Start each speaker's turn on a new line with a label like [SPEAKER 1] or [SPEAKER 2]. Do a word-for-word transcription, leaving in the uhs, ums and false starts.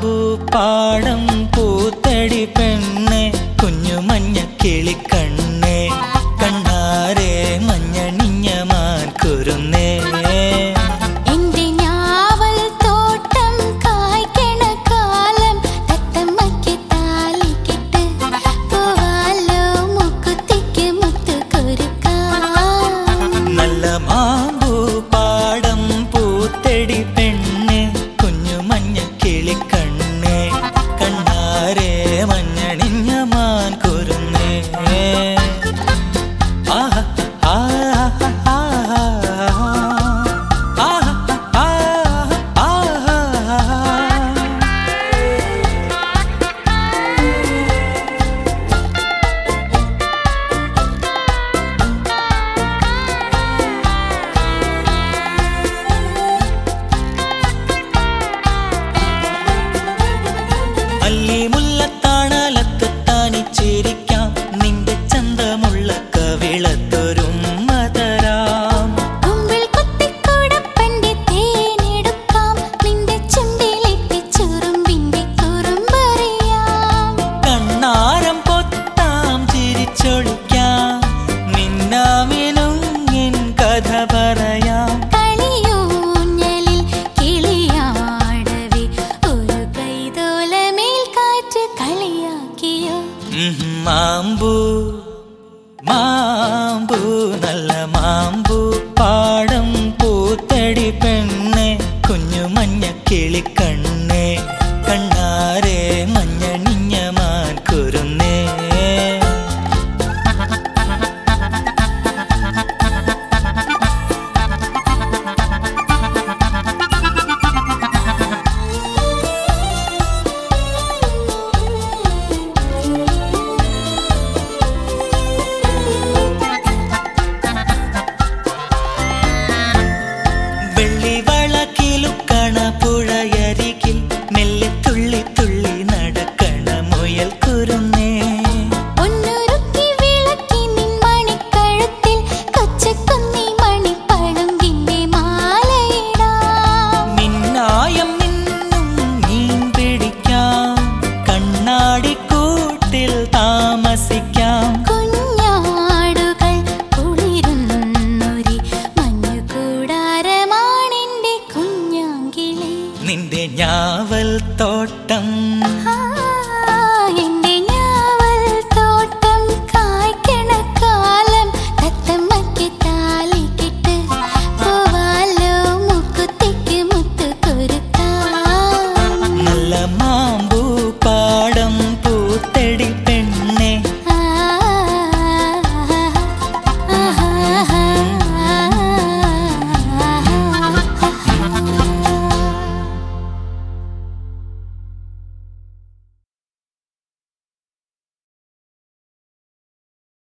[SPEAKER 1] മാമ്പൂ പാടം പൂത്തടി പെണ്ണെ കുഞ്ഞു മഞ്ഞ കിളിക്കണ്ണേ കണ്ണാരെ മഞ്ഞണിഞ്ഞ മാൻ കുരുന്നേ മാമ്പൂ പാടം പൂത്തടി പെണ്ണെ കുഞ്ഞു മഞ്ഞ കിളിക്കണ്ണേ കണ്ണാരെ മഞ്ഞണിഞ്ഞ മാൻ കുരുന്നേ ആഹ ആഹ അല്ലിമുല്ലത്താണലത്ത് താനിച്ചിരിക്കാം നിന്റെ ചന്തമുള്ള കവിളത്തൊരും മതരാം
[SPEAKER 2] കുമ്പിൾ കുത്തിക്കൂടപ്പന്റെ തേനെടുക്കാം നിന്റെ ചുണ്ടിലിട്ട് ചുറുമ്പിന്റെ കുറുമ്പറിയാം
[SPEAKER 1] കണ്ണാരം പൊത്താം ചിരിച്ചൊളിക്കാം നിന്നാമിനുങ്ങിൻ കഥ പറയാം മാമ്പൂ മാമ്പൂ നല്ല മാമ്പൂ പാടം പൂത്തടി പെണ്ണെ കുഞ്ഞു മഞ്ഞ കിളിക്കണ്ണേ കണ്ണാരെ മഞ്ഞണിഞ്ഞ മാൻ കുരുന്നേ പുഴയരികിൽ മെല്ലെ തുള്ളി തുള്ളി നടക്കണ മുയൽ കുരുന്നേ
[SPEAKER 2] ഒന്നൊരുക്കി വിളക്കി നിൻ മണിക്കഴുത്തിൽ കൊച്ചക്കുന്നി മണിപ്പളുങ്കിന്റെ മാലയിടാം
[SPEAKER 1] മിന്നായം മിന്നും മീൻ പിടിക്കാം കണ്ണാടിക്കൂട്ടിൽ താമസിക്കാം
[SPEAKER 2] കുഞ്ഞാടുകൾ കുളിരുന്നൊരി മഞ്ഞുകൂടാരമാണെന്റെ കുഞ്ഞാങ്കിളി
[SPEAKER 1] നിന്റെ ഞാവൽ തോട്ടം